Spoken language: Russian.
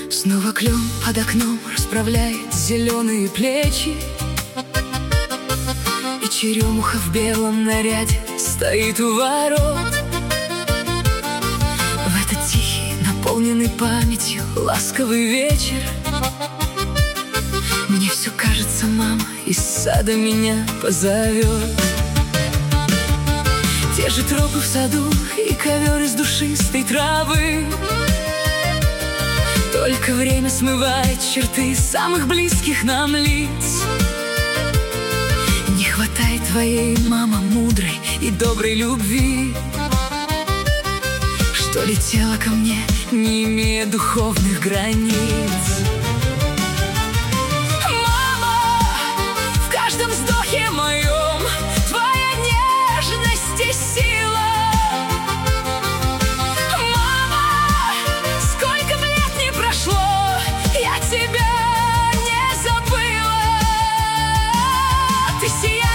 Снова клен под окном расправляет зеленые плечи, и черемуха в белом наряде стоит у ворот. В этот тихий, наполненный памятью ласковый вечер мне все кажется, мама из сада меня позовет. Те же тропы в саду и ковер из душистой травы, только время смывает черты самых близких нам лиц. Не хватает твоей, мама, мудрой и доброй любви, что летела ко мне, не имея духовных границ. Мама, в каждом вздохе моем твоя нежность и сила. Мама, сколько б лет ни прошло, я тебя не забыла. Ты сияешь